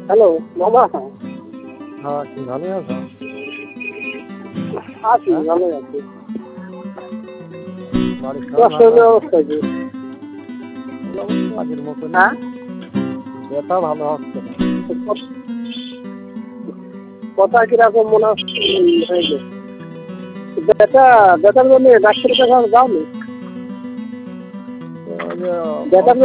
Hello মামা। হ্যাঁ, কি ভালোই আছো? আছি, ভালোই আছি। বাড়ির তোমার সবাই শরীরের ভালো আছে? অবস্থা কি? অবস্থা আগের মতনই। হ্যাঁ, ব্যথা ভালো হচ্ছে না। কথা কিরকম মনে হচ্ছে হয়েছে? ব্যথার জন্য ডাক্তারের কাছে যাওনি? ওই যে ব্যথার